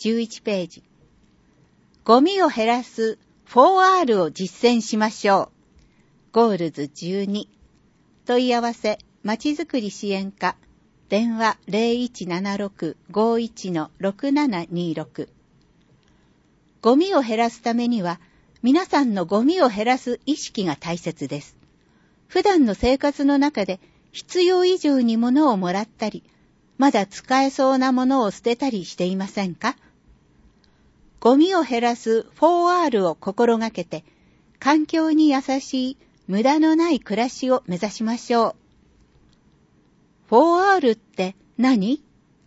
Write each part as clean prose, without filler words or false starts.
11ページ。ゴミを減らす 4R を実践しましょう。ゴールズ12。問い合わせ、まちづくり支援課。電話 0176-51-6726。ゴミを減らすためには、皆さんのゴミを減らす意識が大切です。普段の生活の中で必要以上に物をもらったり、まだ使えそうなものを捨てたりしていませんか？ゴミを減らす 4R を心がけて、環境に優しい無駄のない暮らしを目指しましょう。4R って何？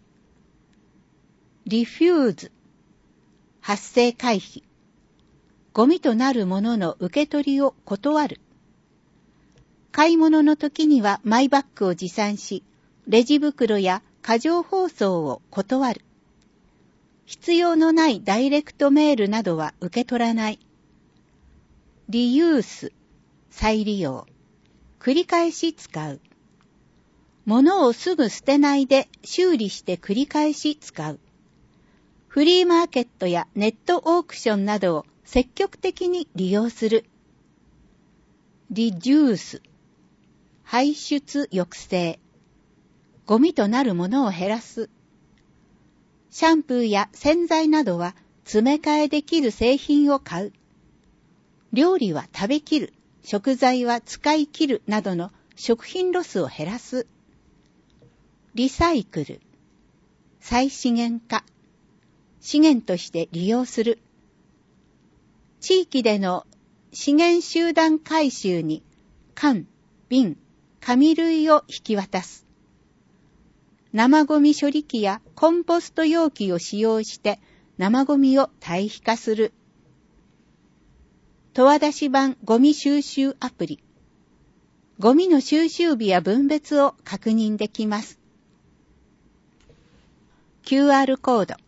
リフューズ、発生回避。ゴミとなるものの受け取りを断る。買い物の時にはマイバッグを持参し、レジ袋や過剰包装を断る。必要のないダイレクトメールなどは受け取らない。リユース、再利用。繰り返し使う。物をすぐ捨てないで修理して繰り返し使う。フリーマーケットやネットオークションなどを積極的に利用する。リデュース、排出抑制。ゴミとなるものを減らす。シャンプーや洗剤などは詰め替えできる製品を買う。料理は食べきる、食材は使い切るなどの食品ロスを減らす。リサイクル、再資源化。資源として利用する。地域での資源集団回収に缶、瓶、紙類を引き渡す。生ゴミ処理機やコンポスト容器を使用して生ゴミを堆肥化する。十和田市版ゴミ収集アプリ。ゴミの収集日や分別を確認できます。QR コード。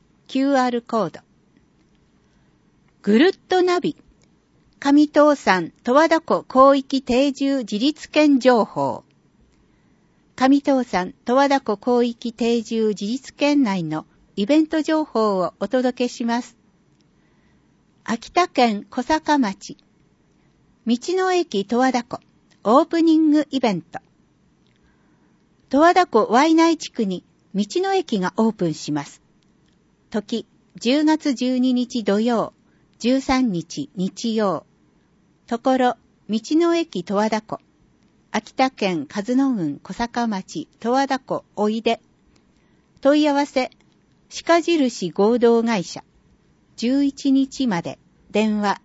ぐるっとナビ。上東山十和田湖広域定住自立権情報。上東山十和田湖広域定住自立権内のイベント情報をお届けします。秋田県小坂町。道の駅十和田湖オープニングイベント。十和田湖ワイナイ地区に道の駅がオープンします。時、10月12日土曜、13日日曜。ところ、道の駅十和田湖。秋田県鹿角郡小坂町十和田湖おいで。問い合わせ、鹿印合同会社。11日まで。電話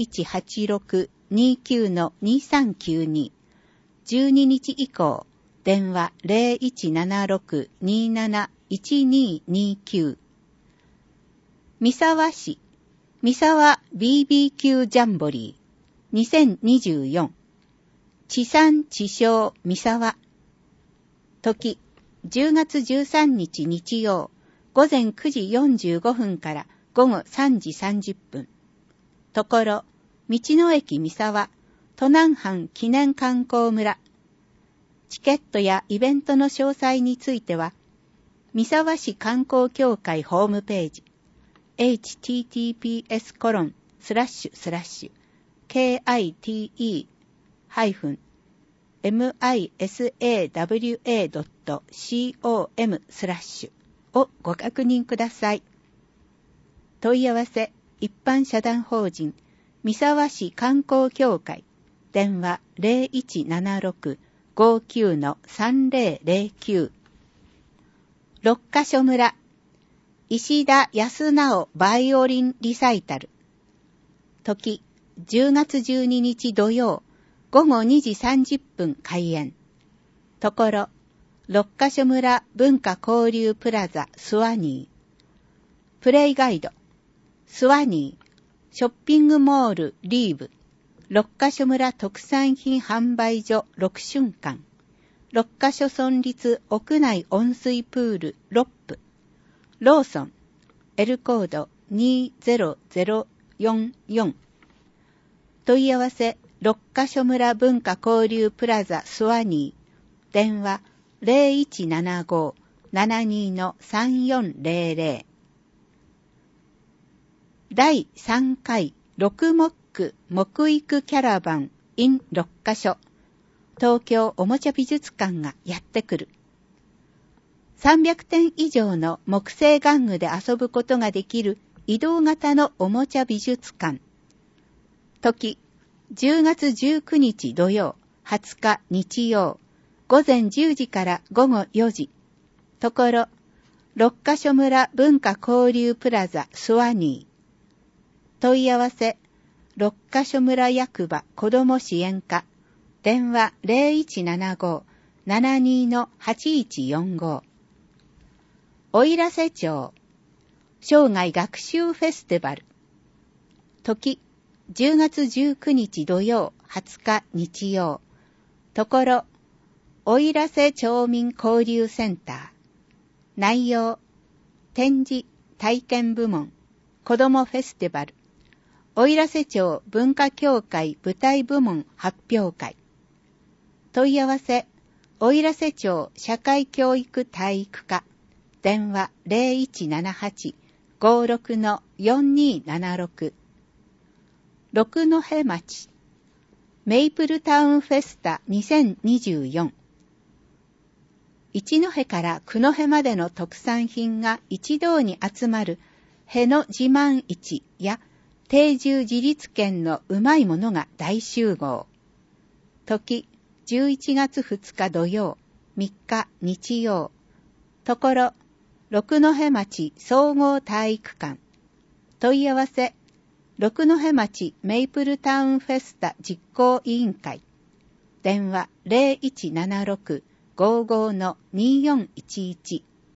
0186-29-2392。12日以降。電話 0176-27-1229。三沢市、三沢 BBQ ジャンボリー2024。地産地消三沢。時、10月13日日曜、午前9時45分から午後3時30分。ところ、道の駅三沢、都南藩記念観光村。チケットやイベントの詳細については、三沢市観光協会ホームページ、https://kite-misawa.com/ をご確認ください。問い合わせ、一般社団法人、三沢市観光協会、電話 0176-59-3009。六ヶ所村、石田康直バイオリンリサイタル。時、10月12日土曜、午後2時30分開演。ところ、六ヶ所村文化交流プラザスワニー。プレイガイド、スワニー、ショッピングモールリーブ、六ヶ所村特産品販売所6春間。六ヶ所村立屋内温水プールロップ。ローソン、L コード20044。問い合わせ、六ヶ所村文化交流プラザスワニー。電話0175-72-3400。 第3回6モック木育キャラバン in 6カ所東京おもちゃ美術館がやってくる。300点以上の木製玩具で遊ぶことができる移動型のおもちゃ美術館。時、10月19日土曜、20日日曜、午前10時から午後4時。ところ、六ヶ所村文化交流プラザスワニー。問い合わせ、六ヶ所村役場子ども支援課。電話 0175-72-8145。奥入瀬町生涯学習フェスティバル。時、10月19日土曜、20日日曜。ところ、奥入瀬町民交流センター。内容、展示、体験部門、子どもフェスティバル。奥入瀬町文化協会舞台部門発表会。問い合わせ、奥入瀬町社会教育体育課。電話 0178-56-4276。六戸町メイプルタウンフェスタ2024。一戸から九戸までの特産品が一堂に集まるへの自慢市や定住自立県のうまいものが大集合。時、11月2日土曜、3日日曜。ところ、六戸町総合体育館。問い合わせ、六戸町メイプルタウンフェスタ実行委員会。電話 0176-55-2411。